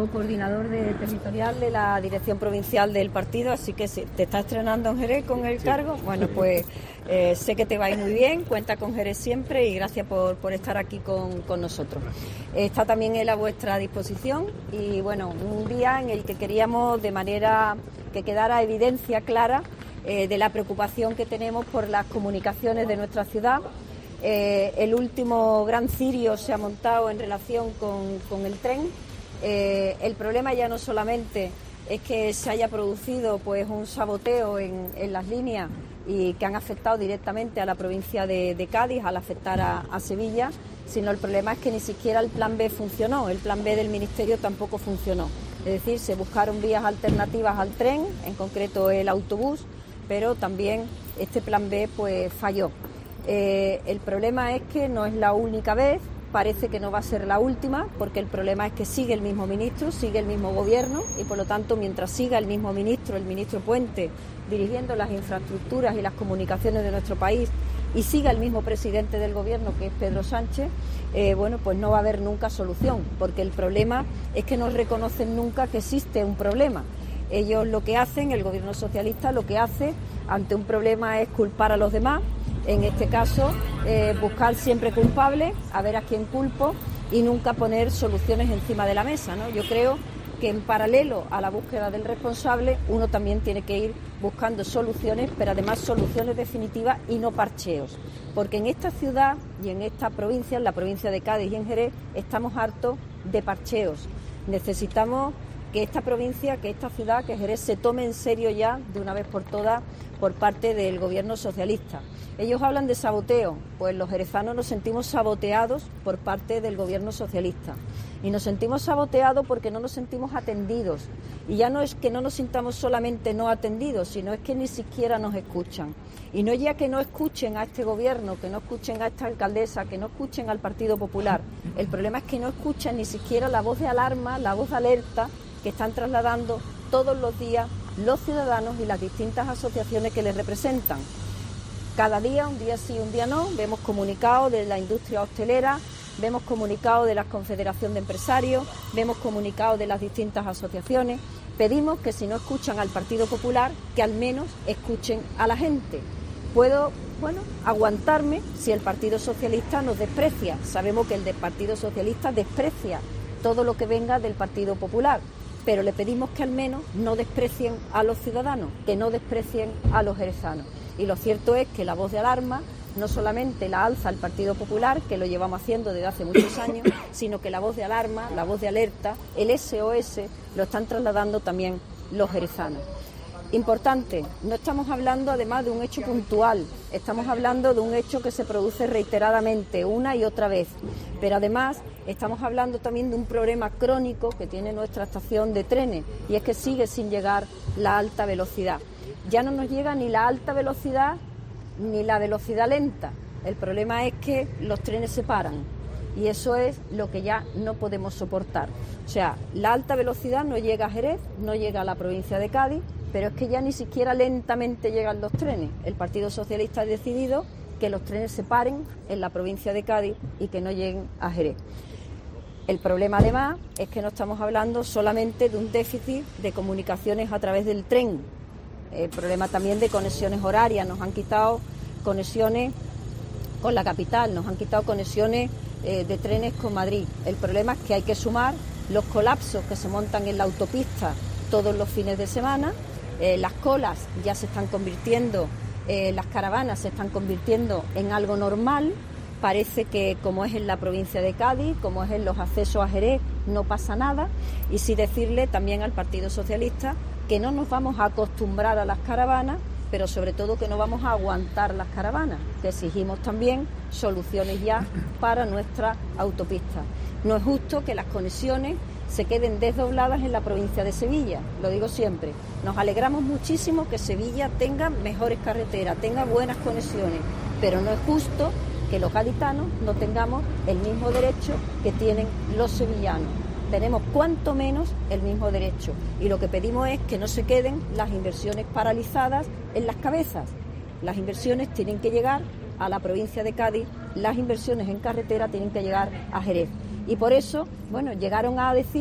coordinador territorial de la Dirección Provincial del partido, así que si te estás estrenando en Jerez con el cargo, bueno, pues sé que te va a ir muy bien, cuenta con Jerez siempre y gracias por estar aquí con nosotros. Está también él a vuestra disposición y bueno, un día en el que queríamos de manera que quedara evidencia clara de la preocupación que tenemos por las comunicaciones de nuestra ciudad. El último gran cirio se ha montado en relación con el tren. El problema ya no solamente es que se haya producido pues un saboteo en las líneas y que han afectado directamente a la provincia de Cádiz al afectar a Sevilla, sino el problema es que ni siquiera el plan B funcionó, el plan B del Ministerio tampoco funcionó. Es decir, se buscaron vías alternativas al tren, en concreto el autobús, pero también este plan B pues falló. El problema es que no es la única vez, parece que no va a ser la última, porque el problema es que sigue el mismo ministro, sigue el mismo gobierno y por lo tanto mientras siga el mismo ministro, el ministro Puente, dirigiendo las infraestructuras y las comunicaciones de nuestro país y siga el mismo presidente del gobierno que es Pedro Sánchez, bueno, pues no va a haber nunca solución, porque el problema es que no reconocen nunca que existe un problema. Ellos lo que hacen, el gobierno socialista lo que hace ante un problema es culpar a los demás. En este caso, buscar siempre culpables, a ver a quién culpo y nunca poner soluciones encima de la mesa, ¿no? Yo creo que en paralelo a la búsqueda del responsable, uno también tiene que ir buscando soluciones, pero además soluciones definitivas y no parcheos. Porque en esta ciudad y en esta provincia, en la provincia de Cádiz y en Jerez, estamos hartos de parcheos. Necesitamos que esta provincia, que esta ciudad, que Jerez se tome en serio ya de una vez por todas por parte del gobierno socialista. Ellos hablan de saboteo, pues los jerezanos nos sentimos saboteados por parte del gobierno socialista y nos sentimos saboteados porque no nos sentimos atendidos y ya no es que no nos sintamos solamente no atendidos, sino es que ni siquiera nos escuchan y no ya que no escuchen a este gobierno, que no escuchen a esta alcaldesa, que no escuchen al Partido Popular, el problema es que no escuchan ni siquiera la voz de alarma, la voz de alerta que están trasladando todos los días los ciudadanos y las distintas asociaciones que les representan. Cada día, un día sí, un día no, vemos comunicados de la industria hostelera, vemos comunicados de la Confederación de Empresarios, vemos comunicados de las distintas asociaciones. Pedimos que si no escuchan al Partido Popular, que al menos escuchen a la gente. Puedo, aguantarme si el Partido Socialista nos desprecia. Sabemos que el Partido Socialista desprecia todo lo que venga del Partido Popular, pero le pedimos que al menos no desprecien a los ciudadanos, que no desprecien a los jerezanos. Y lo cierto es que la voz de alarma no solamente la alza el Partido Popular, que lo llevamos haciendo desde hace muchos años, sino que la voz de alarma, la voz de alerta, el SOS, lo están trasladando también los jerezanos. Importante, no estamos hablando además de un hecho puntual, estamos hablando de un hecho que se produce reiteradamente una y otra vez, pero además estamos hablando también de un problema crónico que tiene nuestra estación de trenes y es que sigue sin llegar la alta velocidad. Ya no nos llega ni la alta velocidad ni la velocidad lenta. El problema es que los trenes se paran y eso es lo que ya no podemos soportar. O sea, la alta velocidad no llega a Jerez, no llega a la provincia de Cádiz, pero es que ya ni siquiera lentamente llegan los trenes. El Partido Socialista ha decidido que los trenes se paren en la provincia de Cádiz y que no lleguen a Jerez. El problema además es que no estamos hablando solamente de un déficit de comunicaciones a través del tren. El problema también de conexiones horarias, nos han quitado conexiones con la capital, nos han quitado conexiones de trenes con Madrid. El problema es que hay que sumar los colapsos que se montan en la autopista todos los fines de semana, las colas ya se están convirtiendo, las caravanas se están convirtiendo en algo normal. Parece que como es en la provincia de Cádiz, como es en los accesos a Jerez, no pasa nada. Y sí decirle también al Partido Socialista que no nos vamos a acostumbrar a las caravanas, pero sobre todo que no vamos a aguantar las caravanas, que exigimos también soluciones ya para nuestra autopista. No es justo que las conexiones se queden desdobladas en la provincia de Sevilla, lo digo siempre. Nos alegramos muchísimo que Sevilla tenga mejores carreteras, tenga buenas conexiones, pero no es justo que los gaditanos no tengamos el mismo derecho que tienen los sevillanos. Tenemos cuanto menos el mismo derecho y lo que pedimos es que no se queden las inversiones paralizadas en las cabezas. Las inversiones tienen que llegar a la provincia de Cádiz, las inversiones en carretera tienen que llegar a Jerez. Y por eso, llegaron a decir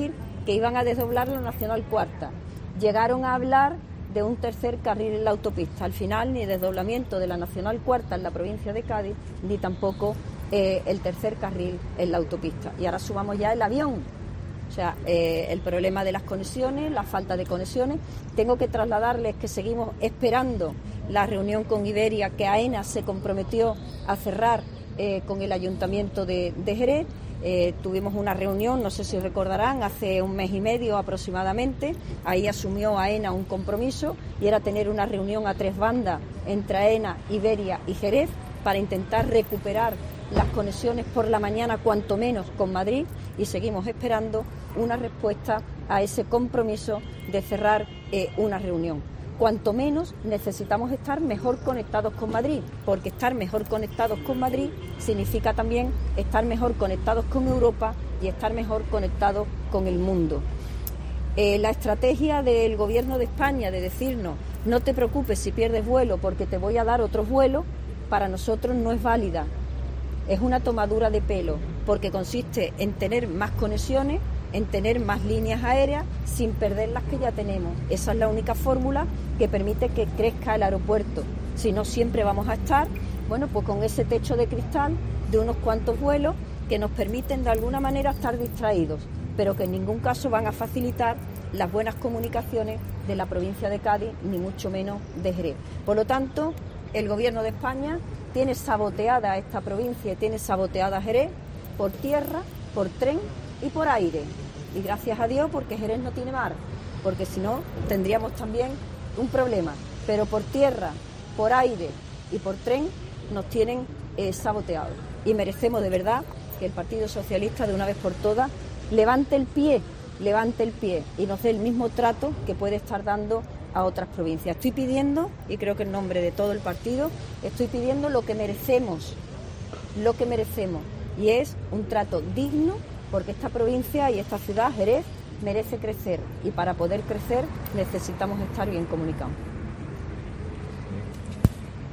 que iban a desdoblar la Nacional Cuarta. Llegaron a hablar de un tercer carril en la autopista. Al final, ni desdoblamiento de la Nacional Cuarta en la provincia de Cádiz, ni tampoco el tercer carril en la autopista. Y ahora subamos ya el avión. O sea, el problema de las conexiones, la falta de conexiones. Tengo que trasladarles que seguimos esperando la reunión con Iberia, que AENA se comprometió a cerrar con el Ayuntamiento de Jerez. Tuvimos una reunión, no sé si recordarán, hace un mes y medio aproximadamente. Ahí asumió AENA un compromiso y era tener una reunión a 3 bandas entre AENA, Iberia y Jerez para intentar recuperar las conexiones por la mañana, cuanto menos con Madrid, y seguimos esperando una respuesta a ese compromiso de cerrar una reunión. Cuanto menos necesitamos estar mejor conectados con Madrid, porque estar mejor conectados con Madrid significa también estar mejor conectados con Europa y estar mejor conectados con el mundo. La estrategia del Gobierno de España de decirnos no te preocupes si pierdes vuelo porque te voy a dar otros vuelos, para nosotros no es válida. Es una tomadura de pelo, porque consiste en tener más conexiones, en tener más líneas aéreas sin perder las que ya tenemos. Esa es la única fórmula que permite que crezca el aeropuerto. Si no, siempre vamos a estar, bueno, pues con ese techo de cristal de unos cuantos vuelos que nos permiten de alguna manera estar distraídos, pero que en ningún caso van a facilitar las buenas comunicaciones de la provincia de Cádiz, ni mucho menos de Jerez. Por lo tanto, el Gobierno de España tiene saboteada esta provincia y tiene saboteada Jerez por tierra, por tren y por aire. Y gracias a Dios, porque Jerez no tiene mar, porque si no tendríamos también un problema. Pero por tierra, por aire y por tren nos tienen saboteados. Y merecemos de verdad que el Partido Socialista de una vez por todas levante el pie y nos dé el mismo trato que puede estar dando a otras provincias. Estoy pidiendo, y creo que en nombre de todo el partido, estoy pidiendo lo que merecemos, y es un trato digno, porque esta provincia y esta ciudad, Jerez, merece crecer, y para poder crecer necesitamos estar bien comunicados.